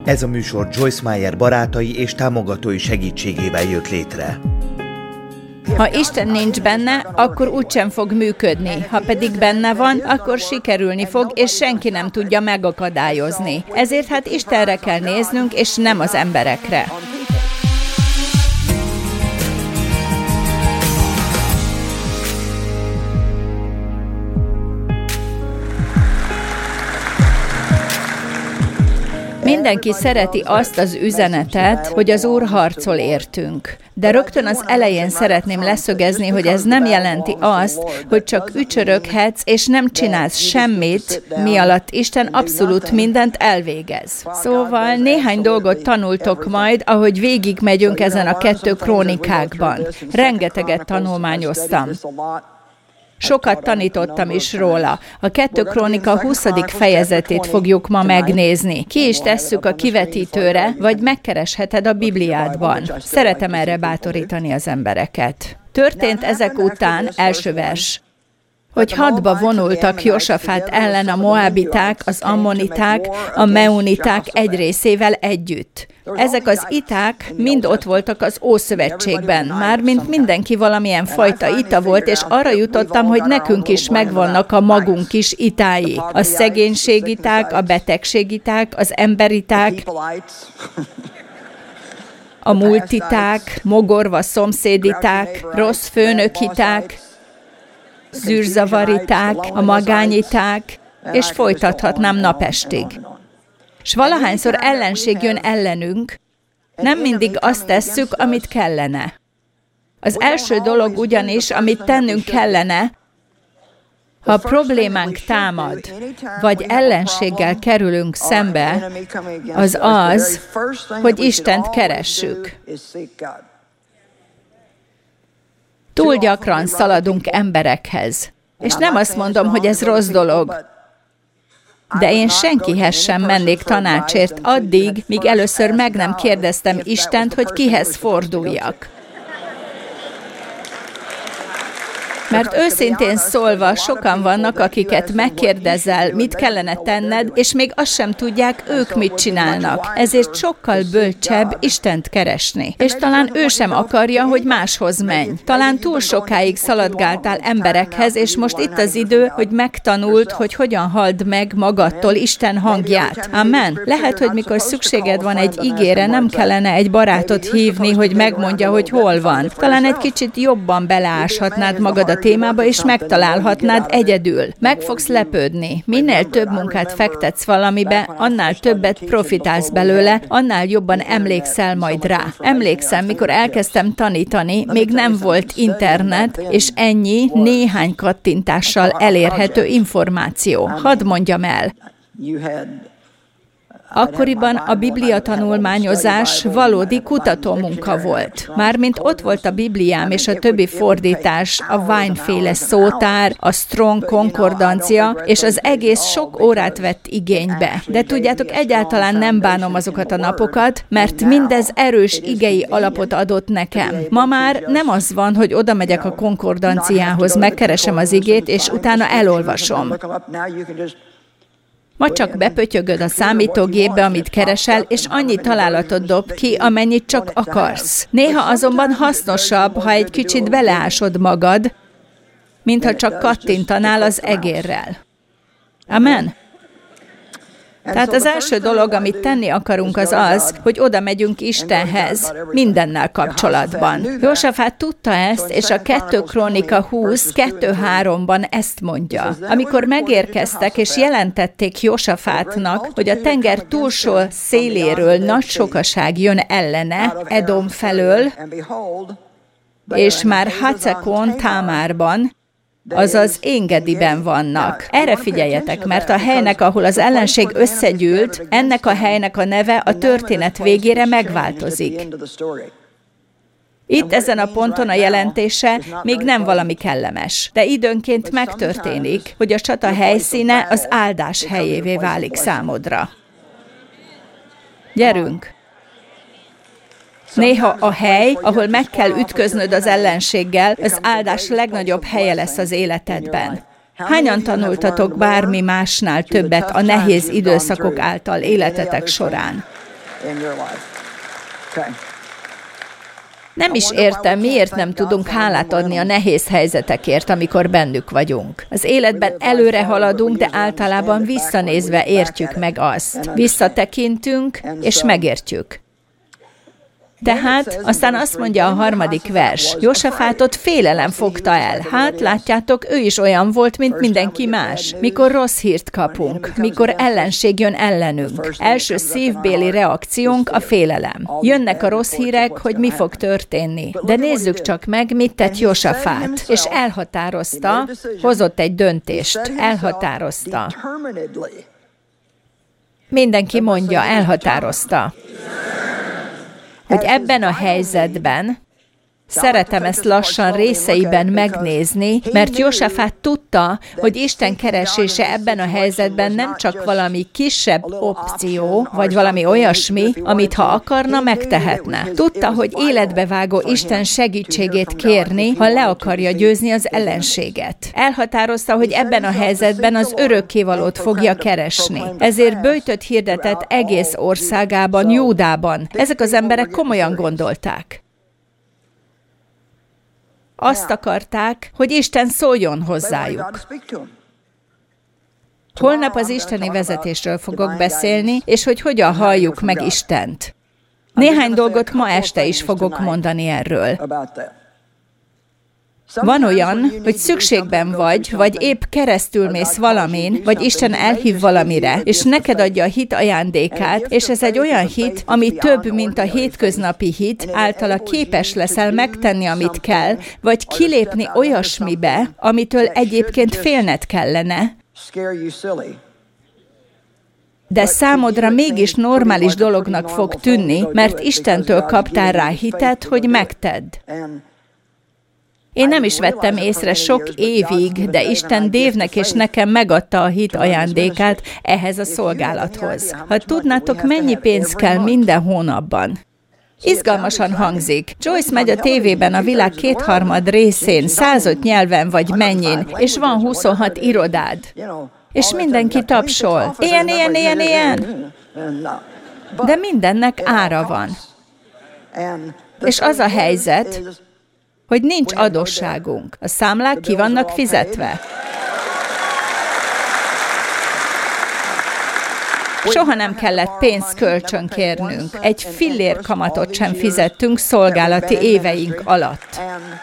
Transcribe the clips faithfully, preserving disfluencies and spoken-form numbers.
Ez a műsor Joyce Meyer barátai és támogatói segítségével jött létre. Ha Isten nincs benne, akkor úgysem fog működni. Ha pedig benne van, akkor sikerülni fog, és senki nem tudja megakadályozni. Ezért hát Istenre kell néznünk, és nem az emberekre. Mindenki szereti azt az üzenetet, hogy az Úr harcol értünk. De rögtön az elején szeretném leszögezni, hogy ez nem jelenti azt, hogy csak ücsöröghetsz, és nem csinálsz semmit, mi alatt Isten abszolút mindent elvégez. Szóval néhány dolgot tanultok majd, ahogy végigmegyünk ezen a kettő krónikákban. Rengeteget tanulmányoztam. Sokat tanítottam is róla. A kettő krónika huszadik fejezetét fogjuk ma megnézni. Ki is tesszük a kivetítőre, vagy megkeresheted a Bibliádban. Szeretem erre bátorítani az embereket. Történt ezek után, első vers, hogy hadba vonultak Jósafát ellen a moábiták, az ammoniták, a meuniták egy részével együtt. Ezek az iták mind ott voltak az Ószövetségben, mármint mindenki valamilyen fajta ita volt, és arra jutottam, hogy nekünk is megvannak a magunk kis itái. A szegénységiták, a betegségiták, az emberiták, a multiták, mogorva szomszéditák, rossz főnökiták, zűrzavariták, a magányiták, és folytathatnám napestig. S valahányszor ellenség jön ellenünk, nem mindig azt tesszük, amit kellene. Az első dolog ugyanis, amit tennünk kellene, ha problémánk támad, vagy ellenséggel kerülünk szembe, az az, hogy Istent keressük. Túl gyakran szaladunk emberekhez. És nem azt mondom, hogy ez rossz dolog, de én senkihez sem mennék tanácsért addig, míg először meg nem kérdeztem Istent, hogy kihez forduljak. Mert őszintén szólva sokan vannak, akiket megkérdezel, mit kellene tenned, és még azt sem tudják, ők mit csinálnak. Ezért sokkal bölcsebb Istent keresni. És talán ő sem akarja, hogy máshoz menj. Talán túl sokáig szaladgáltál emberekhez, és most itt az idő, hogy megtanuld, hogy hogyan halld meg magadtól Isten hangját. Amen. Lehet, hogy mikor szükséged van egy igére, nem kellene egy barátot hívni, hogy megmondja, hogy hol van. Talán egy kicsit jobban beleáshatnád magad a témába, és megtalálhatnád egyedül. Meg fogsz lepődni. Minél több munkát fektetsz valamibe, annál többet profitálsz belőle, annál jobban emlékszel majd rá. Emlékszem, mikor elkezdtem tanítani, még nem volt internet, és ennyi néhány kattintással elérhető információ. Hadd mondjam el. Akkoriban a Biblia tanulmányozás valódi kutatómunka volt. Mármint ott volt a Bibliám és a többi fordítás, a Vine-féle szótár, a Strong konkordancia, és az egész sok órát vett igénybe. De tudjátok, egyáltalán nem bánom azokat a napokat, mert mindez erős igei alapot adott nekem. Ma már nem az van, hogy oda megyek a konkordanciához, megkeresem az igét, és utána elolvasom. Ma csak bepötyögöd a számítógépbe, amit keresel, és annyi találatot dob ki, amennyit csak akarsz. Néha azonban hasznosabb, ha egy kicsit beleásod magad, mintha csak kattintanál az egérrel. Amen? Tehát az első dolog, amit tenni akarunk, az az, hogy oda megyünk Istenhez mindennel kapcsolatban. Jósafát tudta ezt, és a kettő krónika húsz kettő háromban ezt mondja. Amikor megérkeztek, és jelentették Jósafátnak, hogy a tenger túlsó széléről nagy sokaság jön ellene, Edom felől, és már Hacekon, Támárban, azaz Engediben vannak. Erre figyeljetek, mert a helynek, ahol az ellenség összegyűlt, ennek a helynek a neve a történet végére megváltozik. Itt ezen a ponton a jelentése még nem valami kellemes, de időnként megtörténik, hogy a csata helyszíne az áldás helyévé válik számodra. Gyerünk! Néha a hely, ahol meg kell ütköznöd az ellenséggel, az áldás legnagyobb helye lesz az életedben. Hányan tanultatok bármi másnál többet a nehéz időszakok által életetek során? Nem is értem, miért nem tudunk hálát adni a nehéz helyzetekért, amikor bennük vagyunk. Az életben előre haladunk, de általában visszanézve értjük meg azt. Visszatekintünk, és megértjük. Tehát aztán azt mondja a harmadik vers, Jósafátot félelem fogta el. Hát, látjátok, ő is olyan volt, mint mindenki más. Mikor rossz hírt kapunk, mikor ellenség jön ellenünk. Első szívbéli reakciónk a félelem. Jönnek a rossz hírek, hogy mi fog történni. De nézzük csak meg, mit tett Jósafát. És elhatározta, hozott egy döntést. Elhatározta. Mindenki mondja, elhatározta, hogy ebben a helyzetben, szeretem ezt lassan részeiben megnézni, mert Jósafát tudta, hogy Isten keresése ebben a helyzetben nem csak valami kisebb opció, vagy valami olyasmi, amit ha akarna, megtehetne. Tudta, hogy életbevágó Isten segítségét kérni, ha le akarja győzni az ellenséget. Elhatározta, hogy ebben a helyzetben az örökkévalót fogja keresni. Ezért böjtöt hirdetett egész országában, Júdában. Ezek az emberek komolyan gondolták. Azt akarták, hogy Isten szóljon hozzájuk. Holnap az isteni vezetésről fogok beszélni, és hogy hogyan halljuk meg Istent. Néhány dolgot ma este is fogok mondani erről. Van olyan, hogy szükségben vagy, vagy épp keresztülmész valamin, vagy Isten elhív valamire, és neked adja a hit ajándékát, és ez egy olyan hit, ami több, mint a hétköznapi hit, általa képes leszel megtenni, amit kell, vagy kilépni olyasmibe, amitől egyébként félned kellene, de számodra mégis normális dolognak fog tűnni, mert Istentől kaptál rá hitet, hogy megtedd. Én nem is vettem észre sok évig, de Isten Dévnek és nekem megadta a hit ajándékát ehhez a szolgálathoz. Ha tudnátok, mennyi pénz kell minden hónapban. Izgalmasan hangzik. Joyce megy a tévében a világ kétharmad részén, százöt nyelven vagy mennyin, és van huszonhat irodád. És mindenki tapsol. Ilyen, ilyen, ilyen, ilyen. De mindennek ára van. És az a helyzet, hogy nincs adósságunk. A számlák ki vannak fizetve. Soha nem kellett pénzt kölcsönkérnünk. Egy fillér kamatot sem fizettünk szolgálati éveink alatt.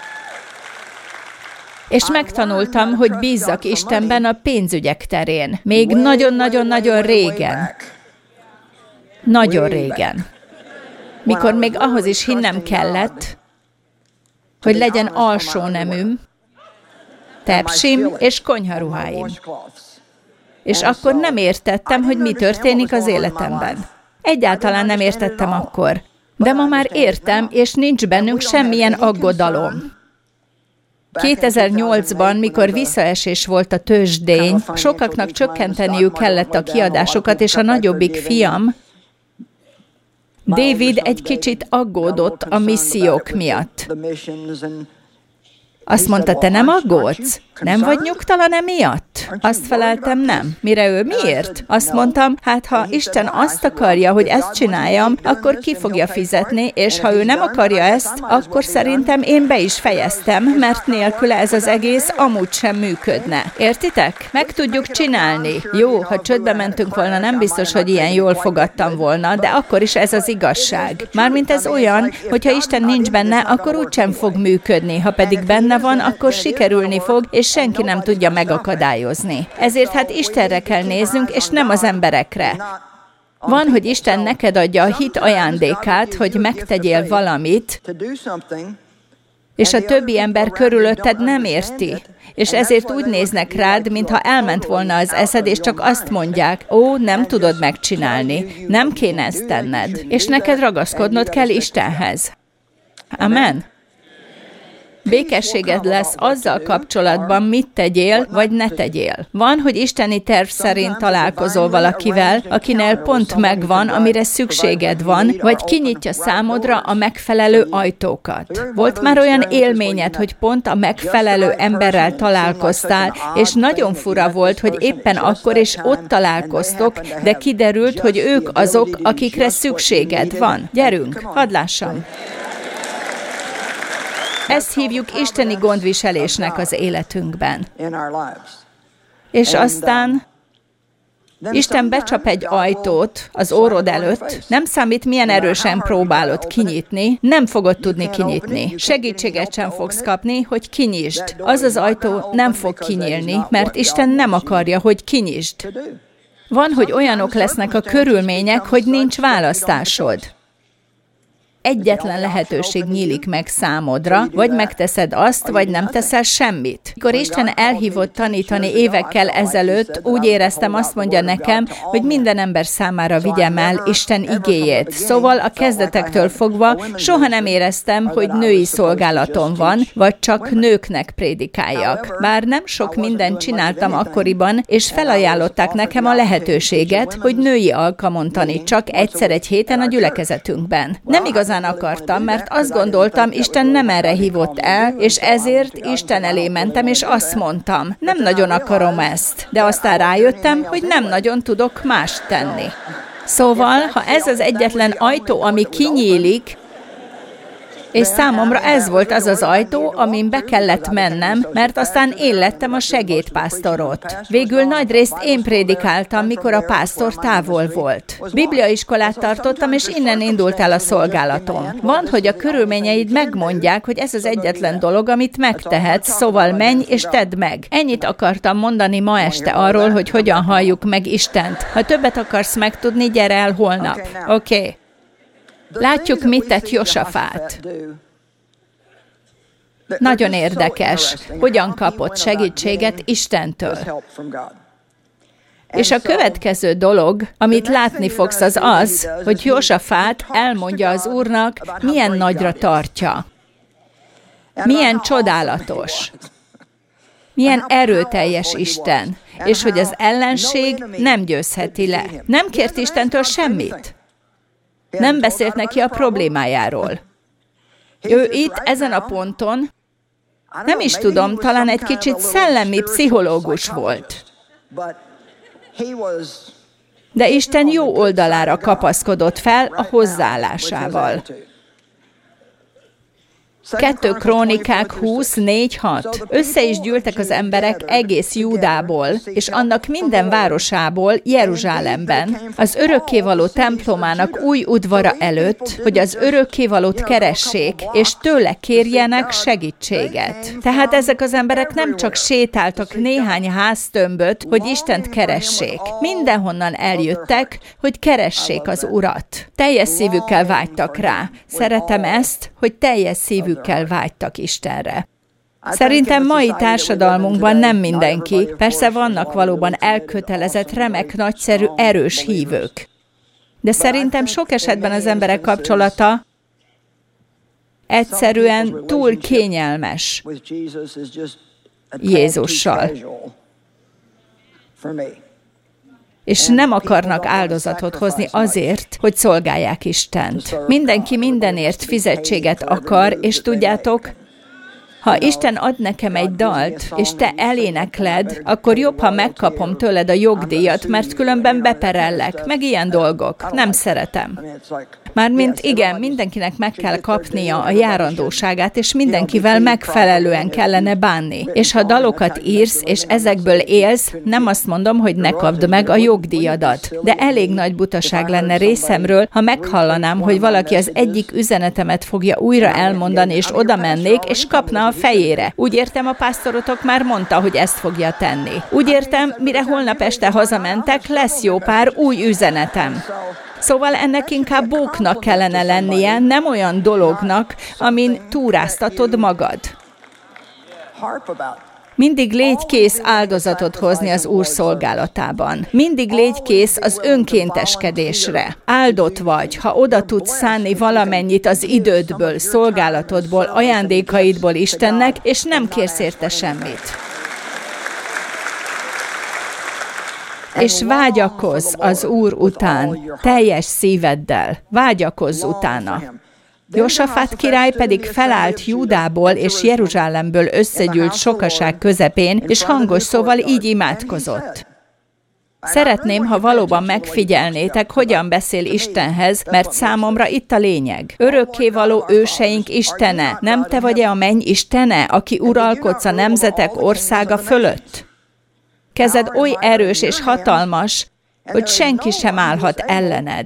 És megtanultam, hogy bízzak Istenben a pénzügyek terén. Még nagyon-nagyon-nagyon régen. Nagyon régen. Mikor még ahhoz is hinnem kellett, hogy legyen alsó neműm, tepsim és konyharuháim. És akkor nem értettem, hogy mi történik az életemben. Egyáltalán nem értettem akkor. De ma már értem, és nincs bennünk semmilyen aggodalom. kétezer-nyolcban, mikor visszaesés volt a tőzsdén, sokaknak csökkenteniük kellett a kiadásokat, és a nagyobbik fiam, David egy kicsit aggódott a missziók miatt. Azt mondta, te nem aggódsz? Nem vagy nyugtalan emiatt? Azt feleltem, nem. Mire ő, miért? Azt mondtam, hát ha Isten azt akarja, hogy ezt csináljam, akkor ki fogja fizetni, és ha ő nem akarja ezt, akkor szerintem én be is fejeztem, mert nélküle ez az egész amúgy sem működne. Értitek? Meg tudjuk csinálni. Jó, ha csődbe mentünk volna, nem biztos, hogy ilyen jól fogadtam volna, de akkor is ez az igazság. Mármint ez olyan, hogyha Isten nincs benne, akkor úgysem fog működni, ha pedig benne van, akkor sikerülni fog, és senki nem tudja megakadályozni. Ezért hát Istenre kell néznünk, és nem az emberekre. Van, hogy Isten neked adja a hit ajándékát, hogy megtegyél valamit, és a többi ember körülötted nem érti. És ezért úgy néznek rád, mintha elment volna az eszed, és csak azt mondják, ó, nem tudod megcsinálni, nem kéne ezt tenned, és neked ragaszkodnod kell Istenhez. Amen. Békességed lesz azzal kapcsolatban, mit tegyél, vagy ne tegyél. Van, hogy isteni terv szerint találkozol valakivel, akinél pont megvan, amire szükséged van, vagy kinyitja számodra a megfelelő ajtókat. Volt már olyan élményed, hogy pont a megfelelő emberrel találkoztál, és nagyon fura volt, hogy éppen akkor is ott találkoztok, de kiderült, hogy ők azok, akikre szükséged van. Gyerünk, hadd lássam! Ezt hívjuk isteni gondviselésnek az életünkben. És aztán Isten becsap egy ajtót az orrod előtt, nem számít, milyen erősen próbálod kinyitni, nem fogod tudni kinyitni. Segítséget sem fogsz kapni, hogy kinyisd. Az az ajtó nem fog kinyílni, mert Isten nem akarja, hogy kinyisd. Van, hogy olyanok lesznek a körülmények, hogy nincs választásod. Egyetlen lehetőség nyílik meg számodra, vagy megteszed azt, vagy nem teszel semmit. Mikor Isten elhívott tanítani évekkel ezelőtt, úgy éreztem, azt mondja nekem, hogy minden ember számára vigyem el Isten igéjét. Szóval a kezdetektől fogva soha nem éreztem, hogy női szolgálatom van, vagy csak nőknek prédikáljak. Bár nem sok mindent csináltam akkoriban, és felajánlották nekem a lehetőséget, hogy női alkalmon tanítsak egyszer egy héten a gyülekezetünkben. Nem igazán akartam, mert azt gondoltam, Isten nem erre hívott el, és ezért Isten elé mentem, és azt mondtam, nem nagyon akarom ezt. De aztán rájöttem, hogy nem nagyon tudok mást tenni. Szóval, ha ez az egyetlen ajtó, ami kinyílik, és számomra ez volt az az ajtó, amin be kellett mennem, mert aztán én lettem a segédpásztorot. Végül nagyrészt én prédikáltam, mikor a pásztor távol volt. Bibliaiskolát tartottam, és innen indult el a szolgálatom. Van, hogy a körülményeid megmondják, hogy ez az egyetlen dolog, amit megtehetsz, szóval menj és tedd meg. Ennyit akartam mondani ma este arról, hogy hogyan halljuk meg Istent. Ha többet akarsz megtudni, gyere el holnap. Oké. Okay. Látjuk, mit tett Josafát. Nagyon érdekes, hogyan kapott segítséget Istentől. És a következő dolog, amit látni fogsz, az az, hogy Josafát elmondja az Úrnak, milyen nagyra tartja. Milyen csodálatos. Milyen erőteljes Isten. És hogy az ellenség nem győzheti le. Nem kért Istentől semmit. Nem beszélt neki a problémájáról. Ő itt, ezen a ponton, nem is tudom, talán egy kicsit szellemi pszichológus volt. De Isten jó oldalára kapaszkodott fel a hozzáállásával. Kettő Krónikák húsz, négy, hat. Össze is gyűltek az emberek egész Júdából, és annak minden városából, Jeruzsálemben, az örökkévaló templomának új udvara előtt, hogy az örökkévalót keressék, és tőle kérjenek segítséget. Tehát ezek az emberek nem csak sétáltak néhány háztömböt, hogy Istent keressék. Mindenhonnan eljöttek, hogy keressék az Urat. Teljes szívükkel vágytak rá. Szeretem ezt, hogy teljes szívű kell vágytak Istenre. Szerintem mai társadalmunkban nem mindenki, persze vannak valóban elkötelezett, remek, nagyszerű, erős hívők. De szerintem sok esetben az emberek kapcsolata egyszerűen túl kényelmes Jézussal. És nem akarnak áldozatot hozni azért, hogy szolgálják Istent. Mindenki mindenért fizetséget akar, és tudjátok, ha Isten ad nekem egy dalt, és te elénekled, akkor jobb, ha megkapom tőled a jogdíjat, mert különben beperellek, meg ilyen dolgok. Nem szeretem. Mármint igen, mindenkinek meg kell kapnia a járandóságát, és mindenkivel megfelelően kellene bánni. És ha dalokat írsz, és ezekből élsz, nem azt mondom, hogy ne kapd meg a jogdíjadat. De elég nagy butaság lenne részemről, ha meghallanám, hogy valaki az egyik üzenetemet fogja újra elmondani, és oda mennék, és kapna a fejére. Úgy értem, a pásztorotok már mondta, hogy ezt fogja tenni. Úgy értem, mire holnap este hazamentek, lesz jó pár új üzenetem. Szóval ennek inkább bóknak kellene lennie, nem olyan dolognak, amin túráztatod magad. Mindig légy kész áldozatot hozni az Úr szolgálatában. Mindig légy kész az önkénteskedésre. Áldott vagy, ha oda tudsz szánni valamennyit az idődből, szolgálatodból, ajándékaidból Istennek, és nem kérsz érte semmit. És vágyakozz az Úr után, teljes szíveddel. Vágyakozz utána. Josafát király pedig felállt Júdából és Jeruzsálemből összegyűlt sokaság közepén, és hangos szóval így imádkozott. Szeretném, ha valóban megfigyelnétek, hogyan beszél Istenhez, mert számomra itt a lényeg. Örökkévaló őseink Istene, nem te vagy-e a menny Istene, aki uralkodsz a nemzetek országa fölött? Kezed oly erős és hatalmas, hogy senki sem állhat ellened.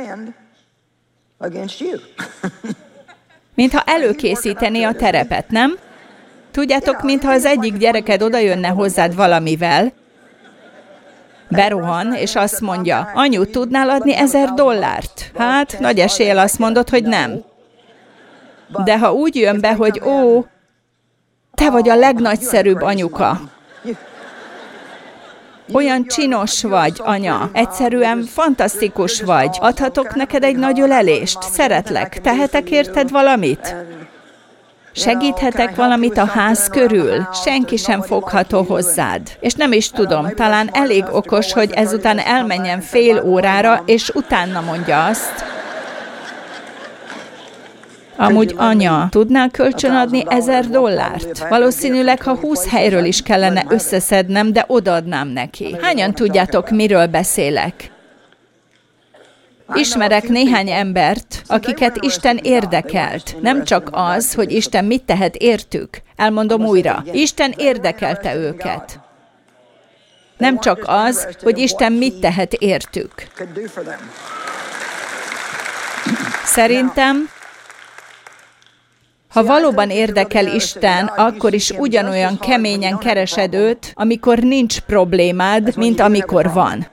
Mintha előkészítené a terepet, nem? Tudjátok, mintha az egyik gyereked odajönne hozzád valamivel, berohan, és azt mondja, anyu, tudnál adni ezer dollárt? Hát, nagy eséllyel azt mondod, hogy nem. De ha úgy jön be, hogy ó, te vagy a legnagyszerűbb anyuka, olyan csinos vagy, anya. Egyszerűen fantasztikus vagy. Adhatok neked egy nagy ölelést? Szeretlek. Tehetek érted valamit? Segíthetek valamit a ház körül? Senki sem fogható hozzád. És nem is tudom, talán elég okos, hogy ezután elmenjen fél órára, és utána mondja azt. Amúgy, anya, tudnál kölcsönadni ezer dollárt? Valószínűleg, ha húsz helyről is kellene összeszednem, de odaadnám neki. Hányan tudjátok, miről beszélek? Ismerek néhány embert, akiket Isten érdekelt. Nem csak az, hogy Isten mit tehet értük. Elmondom újra. Isten érdekelte őket. Nem csak az, hogy Isten mit tehet értük. Szerintem, ha valóban érdekel Isten, akkor is ugyanolyan keményen keresed őt, amikor nincs problémád, mint amikor van.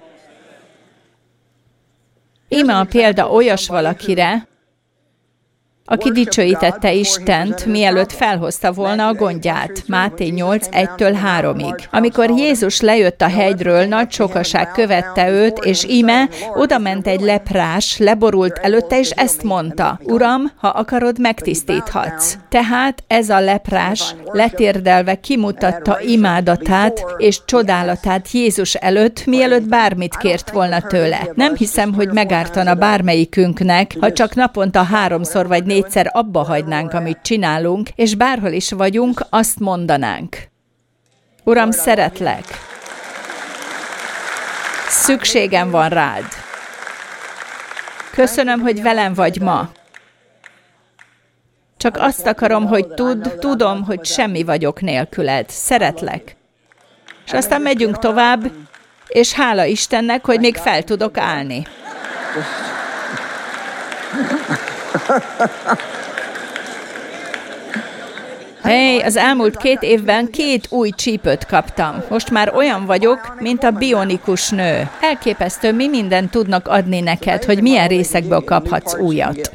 Íme a példa olyas valakire, aki dicsőítette Istent, mielőtt felhozta volna a gondját. Máté nyolc, egytől háromig. Amikor Jézus lejött a hegyről, nagy sokaság követte őt, és íme oda ment egy leprás, leborult előtte, és ezt mondta: Uram, ha akarod, megtisztíthatsz. Tehát ez a leprás letérdelve kimutatta imádatát és csodálatát Jézus előtt, mielőtt bármit kért volna tőle. Nem hiszem, hogy megártana bármelyikünknek, ha csak naponta háromszor vagy négyszer abba hagynánk, amit csinálunk, és bárhol is vagyunk, azt mondanánk. Uram, szeretlek. Szükségem van rád. Köszönöm, hogy velem vagy ma. Csak azt akarom, hogy tudd, tudom, hogy semmi vagyok nélküled. Szeretlek. És aztán megyünk tovább, és hála Istennek, hogy még fel tudok állni. Hey, az elmúlt két évben két új csípőt kaptam. Most már olyan vagyok, mint a bionikus nő. Elképesztő, mi mindent tudnak adni neked, hogy milyen részekből kaphatsz újat.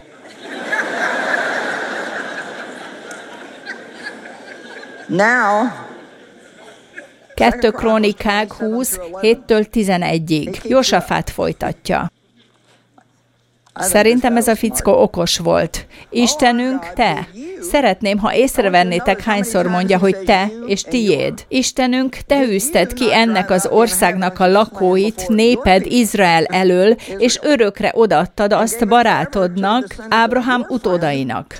Kettő Krónikák húsz, héttől tizenegyig. Josafát folytatja. Szerintem ez a fickó okos volt. Istenünk, te. Szeretném, ha észrevennétek, hányszor mondja, hogy te és tiéd. Istenünk, te űzted ki ennek az országnak a lakóit, néped Izrael elől, és örökre odaadtad azt barátodnak, Ábrahám utódainak.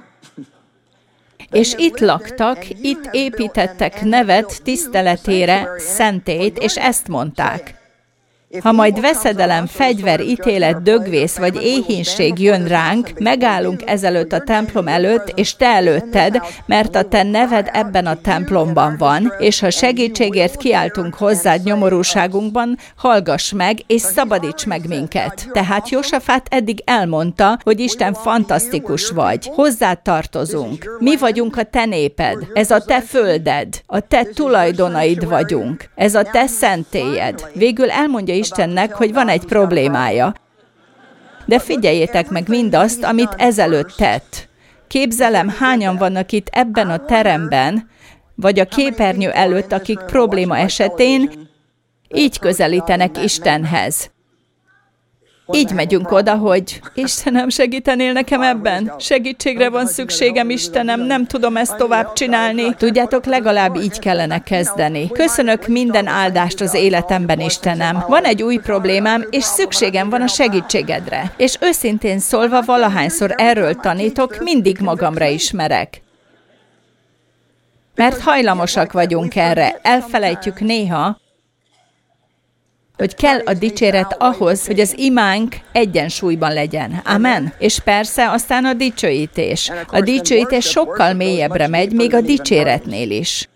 És itt laktak, itt építettek nevet tiszteletére, szentélyt, és ezt mondták. Ha majd veszedelem, fegyver, ítélet, dögvész vagy éhínség jön ránk, megállunk ezelőtt a templom előtt, és te előtted, mert a te neved ebben a templomban van, és ha segítségért kiáltunk hozzád nyomorúságunkban, hallgass meg, és szabadíts meg minket. Tehát Josafát eddig elmondta, hogy Isten fantasztikus vagy. Hozzád tartozunk. Mi vagyunk a te néped. Ez a te földed. A te tulajdonaid vagyunk. Ez a te szentélyed. Végül elmondja Istennek, hogy van egy problémája. De figyeljétek meg mindazt, amit ezelőtt tett. Képzelem, hányan vannak itt ebben a teremben, vagy a képernyő előtt, akik probléma esetén így közelítenek Istenhez. Így megyünk oda, hogy Istenem, segítenél nekem ebben? Segítségre van szükségem, Istenem, nem tudom ezt tovább csinálni. Tudjátok, legalább így kellene kezdeni. Köszönök minden áldást az életemben, Istenem. Van egy új problémám, és szükségem van a segítségedre. És őszintén szólva, valahányszor erről tanítok, mindig magamra ismerek. Mert hajlamosak vagyunk erre. Elfelejtjük néha, hogy kell a dicséret ahhoz, hogy az imánk egyensúlyban legyen. Amen. És persze aztán a dicsőítés. A dicsőítés sokkal mélyebbre megy, még a dicséretnél is.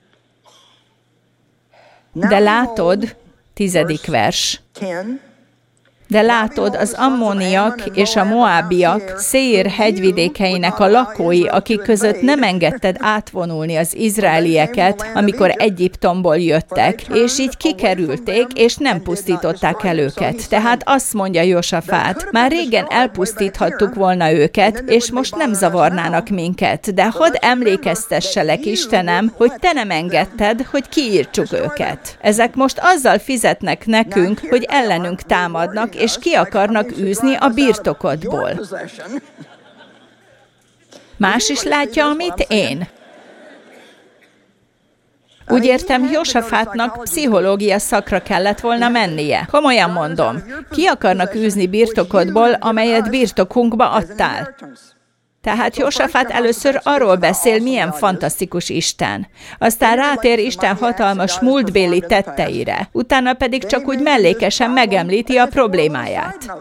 De látod, tizedik vers, de látod, az ammóniak és a moábiak Széír hegyvidékeinek a lakói, akik között nem engedted átvonulni az izraelieket, amikor Egyiptomból jöttek, és így kikerülték, és nem pusztították el őket. Tehát azt mondja Jósafát, már régen elpusztíthattuk volna őket, és most nem zavarnának minket, de hadd emlékeztesselek, Istenem, hogy te nem engedted, hogy kiírtsuk őket. Ezek most azzal fizetnek nekünk, hogy ellenünk támadnak, és ki akarnak űzni a birtokodból. Más is látja, amit én. Úgy értem, Jósafátnak pszichológia szakra kellett volna mennie. Komolyan mondom, ki akarnak űzni birtokodból, amelyet birtokunkba adtál? Tehát Jósafát először arról beszél, milyen fantasztikus Isten. Aztán rátér Isten hatalmas múltbéli tetteire. Utána pedig csak úgy mellékesen megemlíti a problémáját.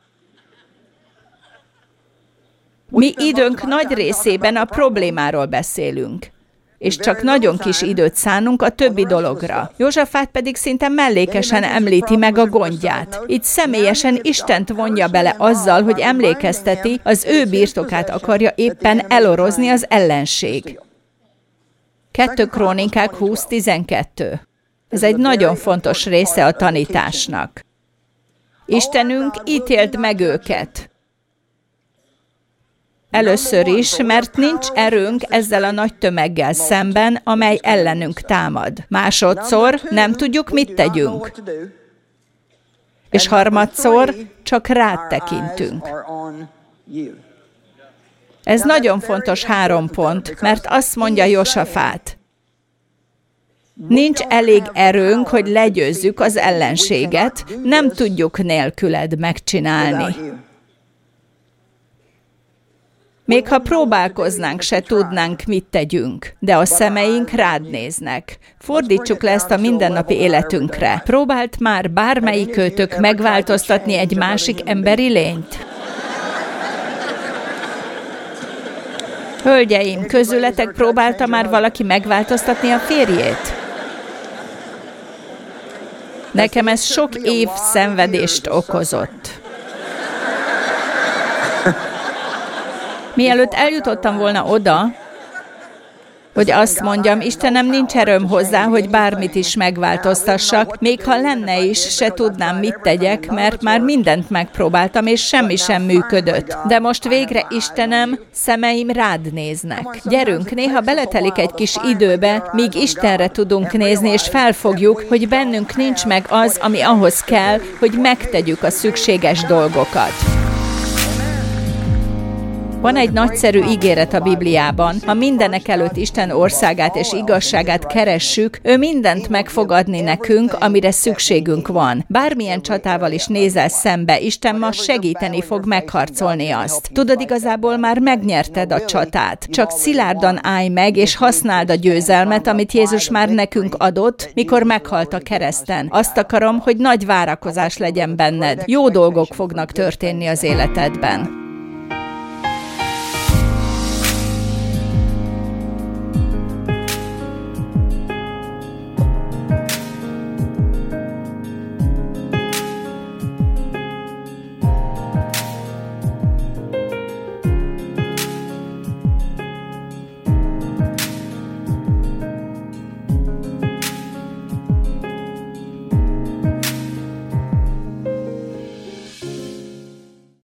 Mi időnk nagy részében a problémáról beszélünk, és csak nagyon kis időt szánunk a többi dologra. Jósafát pedig szinte mellékesen említi meg a gondját. Itt személyesen Istent vonja bele azzal, hogy emlékezteti, az ő birtokát akarja éppen elorozni az ellenség. kettő Krónikák húsz tizenkettő. Ez egy nagyon fontos része a tanításnak. Istenünk ítélt meg őket. Először is, mert nincs erőnk ezzel a nagy tömeggel szemben, amely ellenünk támad. Másodszor nem tudjuk, mit tegyünk. És harmadszor csak rád tekintünk. Ez nagyon fontos három pont, mert azt mondja Jósafát, nincs elég erőnk, hogy legyőzzük az ellenséget, nem tudjuk nélküled megcsinálni. Még ha próbálkoznánk, se tudnánk, mit tegyünk, de a szemeink rád néznek. Fordítsuk le ezt a mindennapi életünkre. Próbált már bármelyikőtök megváltoztatni egy másik emberi lényt? Hölgyeim, közületek próbálta már valaki megváltoztatni a férjét? Nekem ez sok év szenvedést okozott. Mielőtt eljutottam volna oda, hogy azt mondjam, Istenem, nincs erőm hozzá, hogy bármit is megváltoztassak, még ha lenne is, se tudnám, mit tegyek, mert már mindent megpróbáltam, és semmi sem működött. De most végre, Istenem, szemeim rád néznek. Gyerünk, néha beletelik egy kis időbe, míg Istenre tudunk nézni, és felfogjuk, hogy bennünk nincs meg az, ami ahhoz kell, hogy megtegyük a szükséges dolgokat. Van egy nagyszerű ígéret a Bibliában. Ha mindenek előtt Isten országát és igazságát keressük, ő mindent meg fog adni nekünk, amire szükségünk van. Bármilyen csatával is nézel szembe, Isten ma segíteni fog megharcolni azt. Tudod, igazából már megnyerted a csatát. Csak szilárdan állj meg, és használd a győzelmet, amit Jézus már nekünk adott, mikor meghalt a kereszten. Azt akarom, hogy nagy várakozás legyen benned. Jó dolgok fognak történni az életedben.